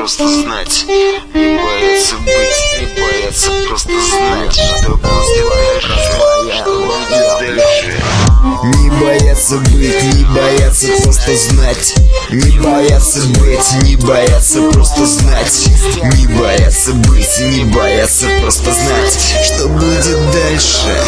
просто знать. Не бояться быть, не бояться просто знать, что будет дальше. Не бояться быть, не бояться просто знать. Не бояться быть, не бояться просто знать. Не бояться быть, не бояться просто знать, что будет дальше.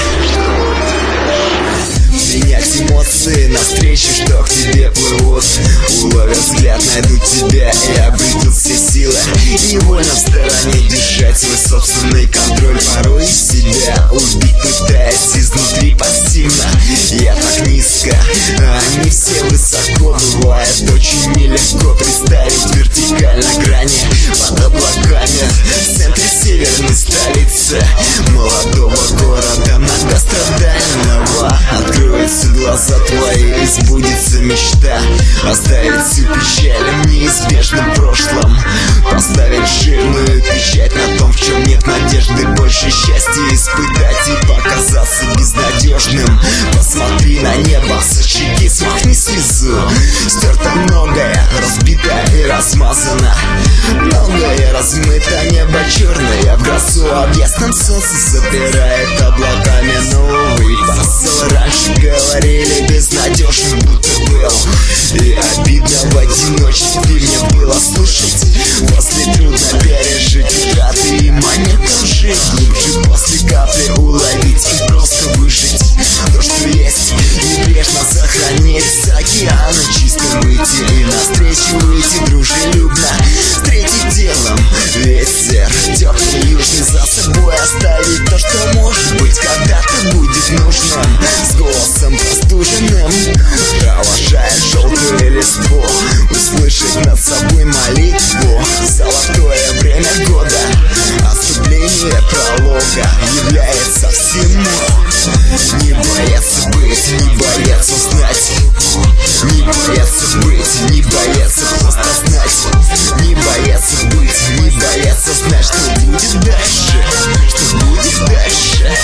Принять эмоции навстречу, что к тебе плывут. Уловят взгляд, найдут тебя и обретут все силы. Невольно в стороне держать свой собственный контроль. Порой себя убить, пытаясь изнутри пассивно. Я так низко, а они все высоко. Бывает очень нелегко представить вертикально грани под облаками в центре северной столицы молодого города многострадального. Откроются глаза твои и сбудется мечта. Оставить всю печаль в неизбежном прошлом. Поставить жирную печать на том, в чем нет надежды. Больше счастья испытать и показаться безнадежным. Посмотри на небо с очаги, смахни слезу. Стерто многое, разбито и размазано. Многое размыто, небо черное в грозу. В ясном солнце забирает облаками новый посыл. Раньше говорили безнадежно, будто был. И обидно в одиночестве мне было слушать. После трудно пережить утраты и монеты лжи. Глубже после капли уловить и просто выжить то, что есть, небрежно сохранить. С океана чисто выйти и навстречу выйти дружелюбно. Встретить делом ветер теплый южный, за собой оставить то, что может быть когда-то будет нужным. С голосом простуженным провожая желтую листву, услышать над собой молитву. Золотое время года, отступление пролога является всему. Не бояться быть, не бояться знать. Не бояться быть, не бояться просто знать. Не бояться быть, не бояться знать, что будет дальше. Что будет дальше.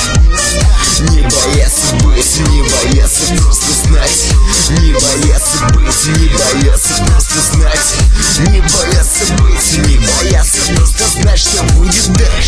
Не бояться быть, не бояться просто знать. Не бояться быть, не бояться просто знать. Не бояться быть, не бояться просто знать, что будет дальше.